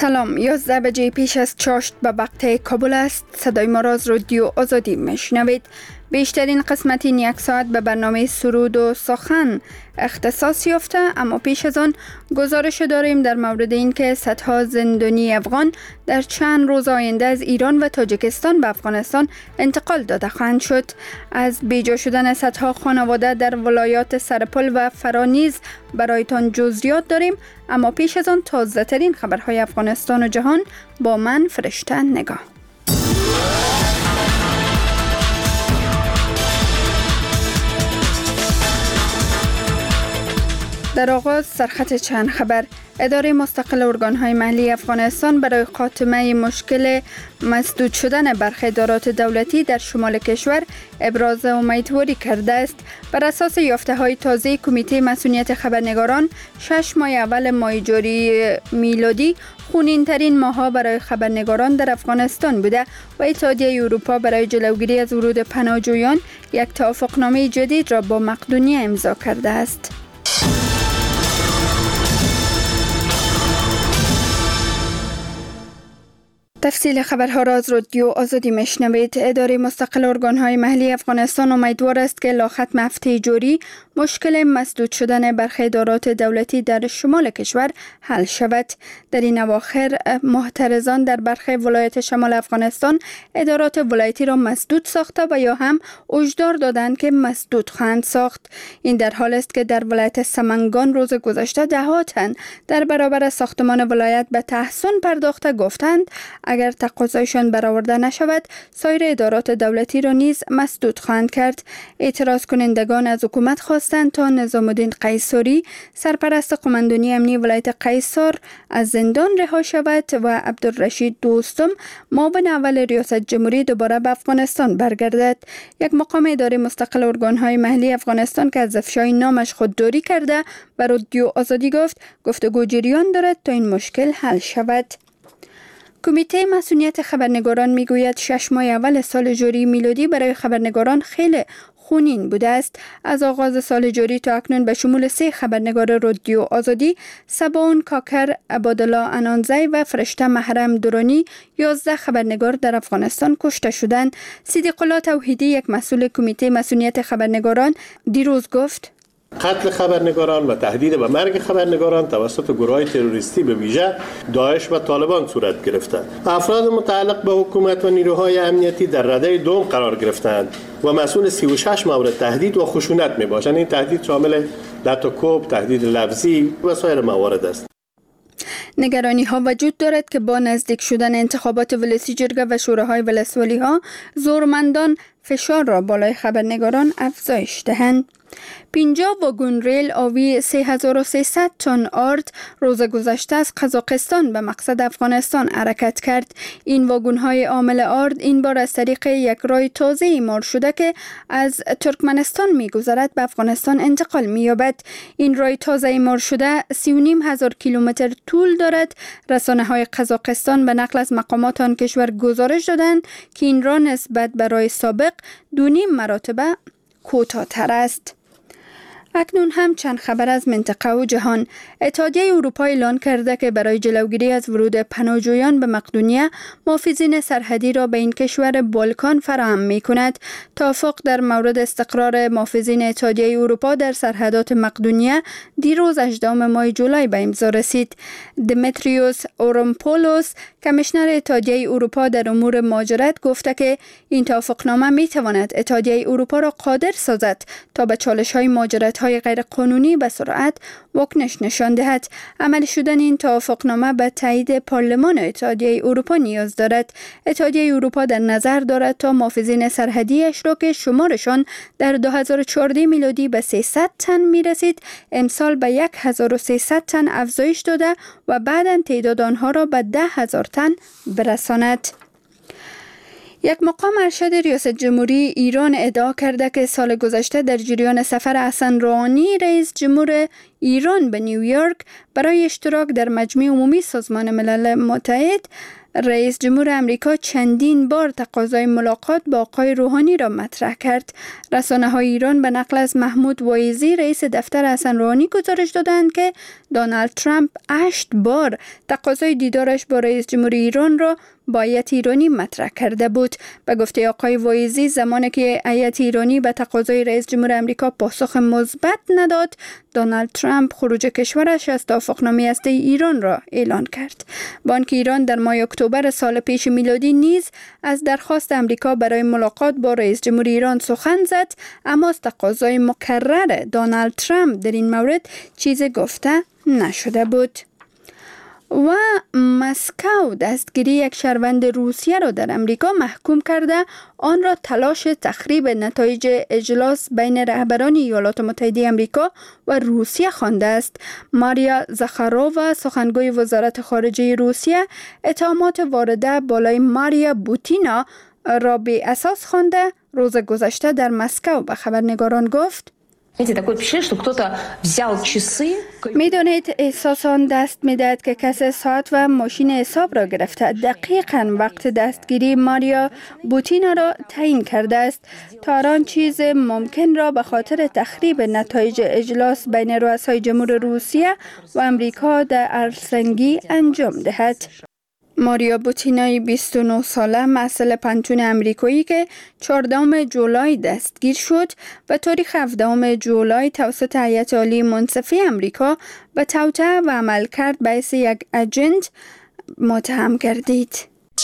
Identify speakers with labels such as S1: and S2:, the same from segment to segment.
S1: سلام، 11 بجه پیش از چاشت به وقت کابل است. صدای ما را از رادیو آزادی میشنوید. بیشترین قسمت این یک ساعت به برنامه سرود و سخن اختصاص یافته، اما پیش از آن گزارش داریم در مورد اینکه صدها زندانی افغان در چند روز آینده از ایران و تاجیکستان به افغانستان انتقال داده خواهند شد. از بیجا شدن صدها خانواده در ولایات سرپل و فرانیز برایتان جزئیات داریم، اما پیش از آن تازه ترین خبرهای افغانستان و جهان با من فرشته نگاه. در آغاز سرخط چند خبر. اداره مستقل ارگان‌های محلی افغانستان برای خاتمه مشکل مسدود شدن برخی ادارات دولتی در شمال کشور ابراز امیدواری کرده است. بر اساس یافته‌های تازه کمیته مسئولیت خبرنگاران، 6 ماه اول ماه جاری میلادی خونین‌ترین ماه‌ها برای خبرنگاران در افغانستان بوده و اتحادیه اروپا برای جلوگیری از ورود پناهجویان یک توافقنامه جدید را با مقدونیه امضا کرده است. تفصیل خبرها را از رادیو آزادی میشنوید. اداره مستقل ارگان‌های محلی افغانستان امیدوار است که لا ختم هفته جاری مشکل مسدود شدن برخی ادارات دولتی در شمال کشور حل شود. در این اواخر محترزان در برخی ولایت شمال افغانستان ادارات ولایتی را مسدود ساخته و یا هم هشدار دادند که مسدود خواهند ساخت. این در حال است که در ولایت سمنگان روز گذشته ده‌ها تن در برابر ساختمان ولایت به تحصن پرداخته گفتند اگر تقاضایشان برآورده نشود سایر ادارات دولتی را نیز مسدود خواهند کرد. اعتراض کنندگان از حکومت خواستند تا نظام الدین قیصری سرپرست قماندانی امنی ولایت قیصر از زندان رها شود و عبدالرشید دوستم معاون اول ریاست جمهوری دوباره به افغانستان برگردد. یک مقام اداره مستقل ارگان‌های محلی افغانستان که از افشای نامش خودداری کرده و رادیو آزادی گفتگو جریان دارد تا این مشکل حل شود. کمیته مسئولیت خبرنگاران میگوید 6 ماه اول سال جاری میلادی برای خبرنگاران خیلی خونین بوده است. از آغاز سال جاری تا اکنون به شمول 3 خبرنگار رادیو آزادی، سباون کاکر، عبادالله انانزی و فرشته محرم درانی 11 خبرنگار در افغانستان کشته شدند. صدیق الله توحیدی، یک مسئول کمیته مسئولیت خبرنگاران، دیروز گفت:
S2: قتل خبرنگاران و تهدید به مرگ خبرنگاران توسط گروه‌های تروریستی به ویژه داعش و طالبان صورت گرفته. افراد متعلق به حکومت و نیروهای امنیتی در رده دوم قرار گرفتند و مسئول 36 مورد تهدید و خشونت میباشند. این تهدید شامل لطوکوب، تهدید لفظی و سایر موارد است.
S1: نگرانی ها وجود دارد که با نزدیک شدن انتخابات ولسی جرگه و شوراهای ولسوالی ها زورمندان فشار را بالای خبرنگاران افزایش دهند. 50 واگن ریل آوی 3300 تن آرد روز گذشته از قزاقستان به مقصد افغانستان حرکت کرد. این واگن های حامل آرد این بار از طریق یک راه تازه اعمار شده که از ترکمنستان می‌گذرد به افغانستان انتقال می‌یابد. این راه تازه اعمار شده 3500 کیلومتر طول دارد. رسانه‌های قزاقستان به نقل از مقامات آن کشور گزارش دادند که این راه نسبت به راه سابق 2.5 مرتبه کوتاه‌تر است. اکنون هم چند خبر از منطقه و جهان. اتحادیه اروپا اعلان کرده که برای جلوگیری از ورود پناهجویان به مقدونیه محافظین سرحدی را به این کشور بالکان فراهم می‌کند. توافق در مورد استقرار محافظین اتحادیه اروپا در سرحدات مقدونیه دیروز 18 ماه جولای به امضا رسید. دمیتریوس اورامپولوس، کمیشنر اتحادیه اروپا در امور مهاجرت، گفته که این توافقنامه می‌تواند اتحادیه اروپا را قادر سازد تا به چالش‌های مهاجرت های غیر قانونی به سرعت واکنش نشان دهد. عملی شدن این توافقنامه به تایید پارلمان اتحادیه اروپا نیاز دارد. اتحادیه اروپا در نظر دارد تا محافظین سرحدیش را که شمارشان در 2014 میلادی به 300 تن میرسید امسال به 1300 تن افزایش داده و بعداً تعداد آنها را به 10,000 تن برساند. یک مقام ارشد ریاست جمهوری ایران ادعا کرده که سال گذشته در جریان سفر حسن روحانی رئیس جمهور ایران به نیویورک برای اشتراک در مجمع عمومی سازمان ملل متحد رئیس جمهور امریکا چندین بار تقاضای ملاقات با آقای روحانی را مطرح کرد. رسانه‌های ایران به نقل از محمود وایزی رئیس دفتر حسن روحانی گزارش دادند که دونالد ترامپ 8 بار تقاضای دیدارش با رئیس جمهور ایران را با هیئت ایرانی مطرح کرده بود. به گفته آقای وایزی، زمانی که هیئت ایرانی به تقاضای رئیس جمهور امریکا پاسخ مثبت نداد، دونالد ترامپ خروج کشورش از توافقنامه هسته ایران را اعلان کرد. بانک ایران در ماه اکتبر سال پیش میلادی نیز از درخواست امریکا برای ملاقات با رئیس جمهور ایران سخن زد، اما از تقاضای مکرر دونالد ترامپ در این مورد چیزی گفته نشده بود. و مسکو دستگیری یک شهروند روسیه را در امریکا محکوم کرده آن را تلاش تخریب نتایج اجلاس بین رهبران ایالات متحده امریکا و روسیه خوانده است. ماریا زاخارووا، سخنگوی وزارت خارجه روسیه، اتهامات وارده بالای ماریا بوتینا را بی اساس خوانده روز گذشته در مسکو به خبرنگاران گفت: میدانید احساس آن دست میدهد که کسی ساعت و ماشین حساب را گرفته. دقیقاً وقت دستگیری ماریا بوتینا را تعیین کرده است تا آن چیز ممکن را به خاطر تخریب نتایج اجلاس بین رؤسای جمهور روسیه و امریکا در هلسینکی انجام دهد. ماریا بوتینای 29 ساله محصل پنتون امریکایی که 14 جولای دستگیر شد و تاریخ 17 جولای توسط هیئت عالی منصفه امریکا به توطئه و عملکرد به حیث یک اجنت متهم گردید.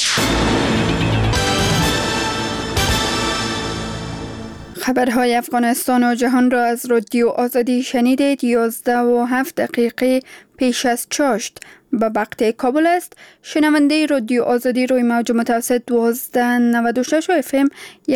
S1: خبرهای افغانستان و جهان را از رادیو آزادی شنیدید. 11:07 پیش از چاشت به وقت کابل است. شنونده رادیو آزادی روی موج متوسط 1296 و FM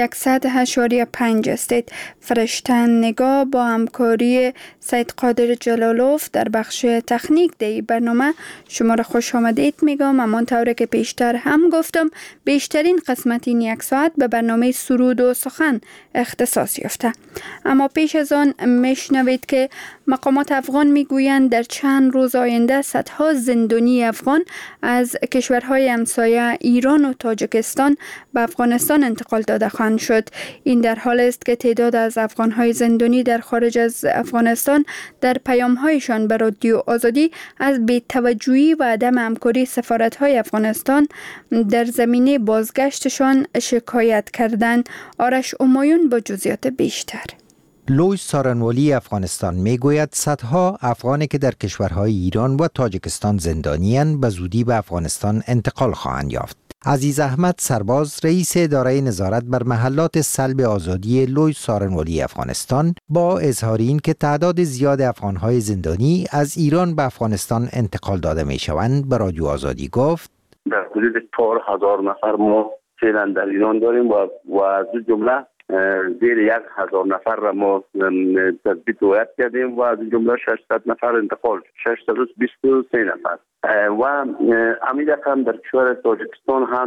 S1: 100.5 هستید. فرشتن نگاه با همکاری سید قادر جلالوف در بخش تکنیک دی برنامه شما را خوش آمدید میگم. همانطور که پیشتر هم گفتم، بیشترین قسمت این یک ساعت به برنامه سرود و سخن اختصاص یافته. اما پیش از آن میشنوید که مقامات افغان میگویند در چند روز آینده صدها زندانی افغان از کشورهای همسایه ایران و تاجیکستان به افغانستان انتقال داده خواهند شد. این در حال است که تعداد از افغانهای زندانی در خارج از افغانستان در پیام‌هایشان به رادیو آزادی از بی‌توجهی و عدم همکاری سفارت‌های افغانستان در زمینه بازگشتشان شکایت کردند. آرش امایون با جزئیات بیشتر.
S3: لوی سارنوالی افغانستان میگوید صدها افغانی که در کشورهای ایران و تاجیکستان زندانی‌اند به زودی به افغانستان انتقال خواهند یافت. عزیز احمد سرباز، رئیس اداره نظارت بر محلات سلب آزادی لوی سارنوالی افغانستان، با اظهار این که تعداد زیاد افغانهای زندانی از ایران به افغانستان انتقال داده میشوند به رادیو آزادی گفت:
S4: در حدود 4000 نفر ما فعلا در ایران داریم و از جمله زیر 1000 نفر را ما تثبیت هویت کردیم و از جمله 600 نفر انتقال 623 نفر و همین رقم در کشور تاجیکستان هم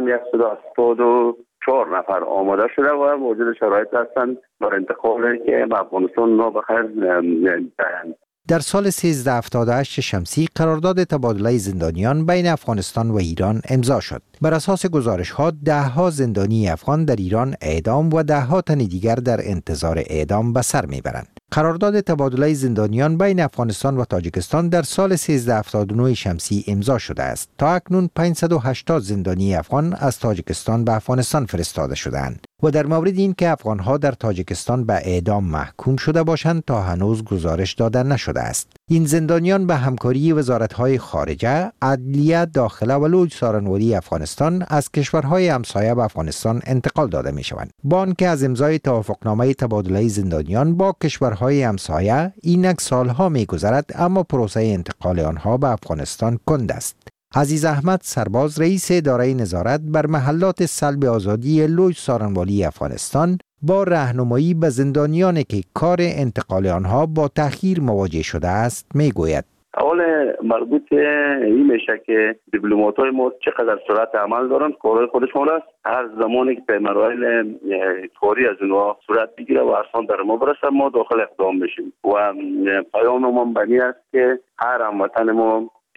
S4: 174 نفر آماده شده و موجود شرایط هستند برای انتقال که به افغانستان نا بخیر دهند.
S3: در سال 1378 شمسی قرارداد تبادله زندانیان بین افغانستان و ایران امضا شد. بر اساس گزارش‌ها 10 زندانی افغان در ایران اعدام و 10 تن دیگر در انتظار اعدام به سر میبرند. قرارداد تبادله زندانیان بین افغانستان و تاجیکستان در سال 1379 شمسی امضا شده است. تا اکنون 580 زندانی افغان از تاجیکستان به افغانستان فرستاده شدند و در مورد این که افغانها در تاجیکستان به اعدام محکوم شده باشند تا هنوز گزارش داده نشده است. این زندانیان به همکاری وزارت‌های خارجه، عدلیه، داخله و لوی سارنوالی افغانستان از کشورهای همسایه به افغانستان انتقال داده می‌شوند. با آنکه از امضای توافقنامه تبادله زندانیان با کشورهای همسایه اینک سالها می‌گذرد، اما پروسه انتقال آنها به افغانستان کند است. عزیز احمد سرباز، رئیس اداره نظارت بر محلات سلب آزادی لوی سارنوالی افغانستان، با راهنمایی به زندانیانی که کار انتقال آنها با تأخیر مواجه شده است میگوید:
S4: اول مربوط این میشه که دیپلمات‌های ما چقدر سرعت عمل دارن، کارهای خودشون است. هر زمانی که مراحل کاری از اونها صورت بگیره و ارسال در ما برسه ما داخل اقدام میشیم و پیام ما بنی است که هر هموطن ما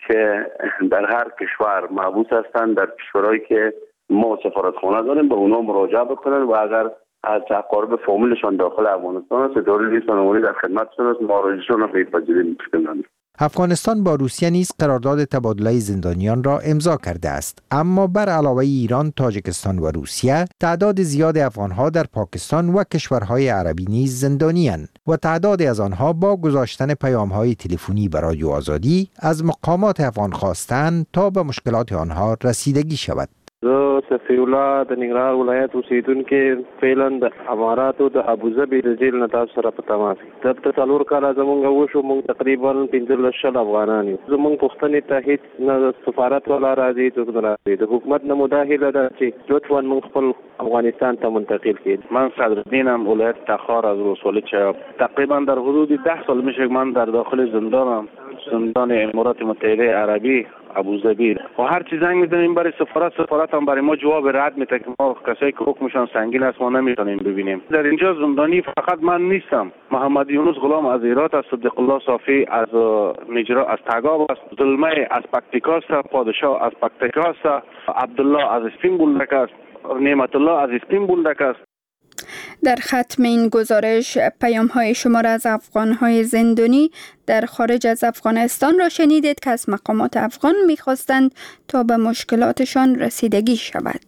S4: که در هر کشور محبوس هستند، در کشورهایی که ما سفارتخانه داریم به اونا مراجعه بکنن و اگر از اقارب فامیلشان داخل افغانستان است اداره لیست نمونی در خدمتشون است، مراجعهشون را بپذیریم.
S3: افغانستان با روسیه نیز قرارداد تبادله زندانیان را امضا کرده است، اما بر علاوه ایران، تاجیکستان و روسیه تعداد زیاد افغانها در پاکستان و کشورهای عربی نیز زندانی‌اند و تعدادی از آنها با گذاشتن پیام‌های تلفنی به رادیو آزادی از مقامات افغان خواستند تا به مشکلات آنها رسیدگی شود.
S5: زه صفی‌الله د ننګرهار ولایت اوسیدونکو فعلا د اماراتو د ابوظبي د جیل نه تاسو سره په تماس دلته څلور کاله زمونږ وشو، مونږ تقریبا 15 افغانان یو. زمونږ پوښتنې ته هیڅ نه سفارت ولا راځي، څوک نه راځي. د حکومت نه مداخله ده چې لطفا مونږ خپل افغانستان ته منتقل کړي.
S6: من صدرالدینم، ولایت تخار از ولسوالی چهار. تقریبا در حدود 10 سال میشه من در داخل زندانم، زندان امارات متحده عربی ابوظبی. و هر چیز زنگ میزنیم برای سفارت هم برای ما جواب رد میده که ما کسایی که حکمشان سنگین است ما نمیتونیم ببینیم. در اینجا زندانی فقط من نیستم، محمد یونس غلام از هرات است، صدیق الله صافی از نجرا از تگاب است، زلمه از پکتیکا است، پادشاه از پکتیکا است، عبدالله از اسپین بولدک است، نعمت الله از اسپین بولدک است.
S1: در ختم این گزارش پیام‌های شما را از افغان‌های زندانی در خارج از افغانستان را شنیدید که از مقامات افغان می‌خواستند تا به مشکلاتشان رسیدگی شود.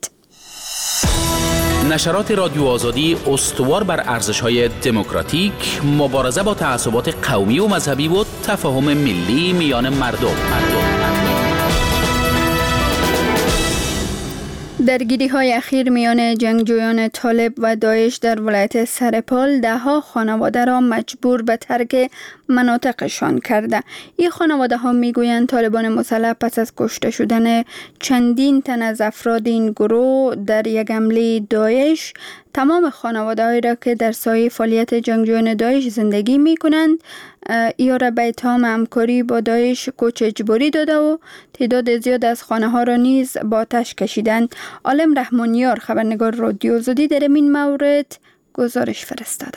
S7: نشرات رادیو آزادی استوار بر ارزش‌های دموکراتیک، مبارزه با تعصبات قومی و مذهبی و تفاهم ملی میان مردم.
S1: درگیری‌های اخیر میان جنگجویان طالب و داعش در ولایت سرپال ده‌ها خانواده را مجبور به ترک مناطقشان کرده. این خانواده ها میگویند طالبان مسلح پس از کشته شدن چندین تن از افراد این گروه در یک حمله داعش تمام خانواده‌هایی را که در سایه فعالیت جنگجویان داعش زندگی می‌کنند یا را به اتهام همکاری با داعش کوچ اجباری داده و تعداد زیاد از خانه‌ها را نیز با آتش کشیدند. عالم رحمانیار خبرنگار رادیو آزادی در این مورد گزارش فرستاده.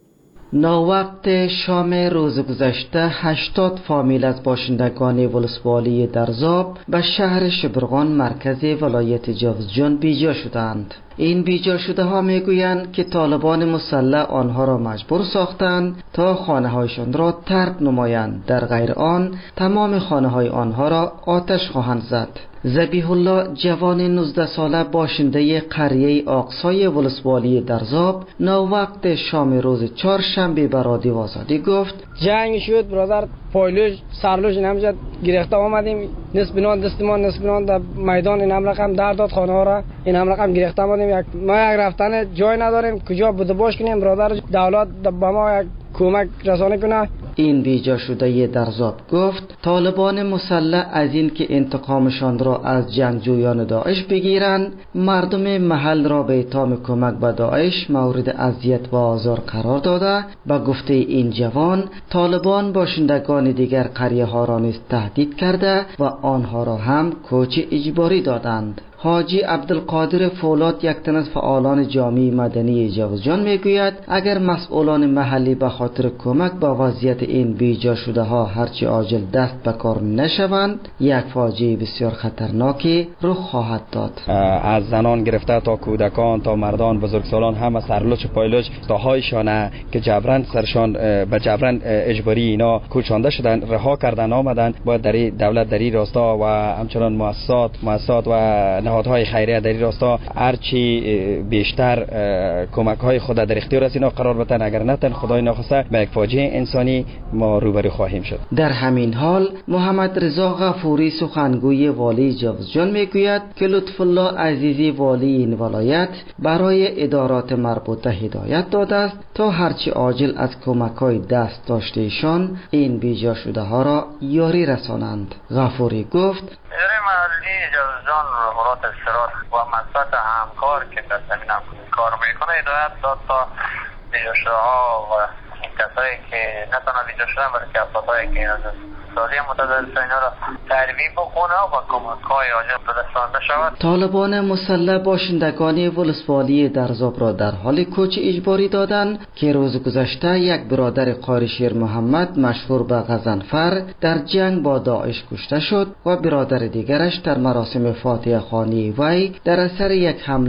S8: ناوقت شام روز گذشته 80 فامیل از باشندگان ولسوالی درزاب به شهر شبرغان مرکز ولایت جوزجان بیجا شدند. این بیجا شده ها میگویند که طالبان مسلح آنها را مجبور ساختند تا خانه هایشان را ترک نمایند، در غیر آن تمام خانه های آنها را آتش خواهند زد. ذبیح الله جوان 19 ساله باشنده قریه آقسای ولسوالی درزاب ناوقت شام روز چهارشنبه به رادیو آزادی گفت
S9: جنگ شد برادر، پایلوش سرلوش نمیشد گرفته آمدیم، نصف بنان دستمان نصف بنان در میدان این هم رقم در داد خانه ها را این هم رقم گرفته آمدیم. ما یک رفتن جای نداریم، کجا بوده باش کنیم. برادر دولت به ما یک کمک رسانه کنه.
S8: این بیجا شده درزاب گفت طالبان مسلح از این که انتقامشان را از جنگجویان داعش بگیرند مردم محل را به اتهام کمک به داعش مورد اذیت و آزار قرار داده. به گفته این جوان طالبان باشندگان دیگر قریه ها را نیز تهدید کرده و آنها را هم کوچ اجباری دادند. حاجی عبدالقادر فولاد یک تن از فعالان جامعه مدنی جوزجان میگوید اگر مسئولان محلی به خاطر کمک به وضعیت این بیجا شده ها هرچی عاجل دست به کار نشوند یک فاجعه بسیار خطرناکی رخ خواهد داد.
S10: از زنان گرفته تا کودکان تا مردان بزرگسالان همه سرلوچ پایلوچ تاهایشان که جبران سرشان به جبران اجباری اینا کوچانده شدن رها کردن آمدن. باید در دولت در این راستا و همچنان مؤسسات و نهادهای خیریه در این راستا هرچی بیشتر کمک های خود در اختیار از اینا قرار بدن، اگر نتن خدای ناخواسته به یک فاجعه انسانی ما روبرو خواهیم شد.
S8: در همین حال محمد رضا غفوری سخنگوی والی جوزجان میگوید که لطف الله عزیزی والی این ولایت برای ادارات مربوطه هدایت داده است تا هرچی عاجل از کمک های دست داشتهشان این بیجا شده ها را یاری رسانند. غفوری گفت
S11: اداره محلی جوزجان مقررات اشتراک و منصت همکار که در زمین هم کار میکنه هدایت داد تا بیجا شده ها و کسایی که نه تنها بیجا شدن بلکه افرادهایی که اقتصادی متضرر اینا را ترمیم بکنه و کمک‌های واجب رسانده شود.
S8: طالبان مسلح باشندگان ولسوالی درزاب را در حال کوچ اجباری دادند که روز گذشته یک برادر قاری شیر محمد مشهور به غضنفر در جنگ با داعش کشته شد و برادر دیگرش در مراسم فاتحه خوانی وی در اثر یک حمله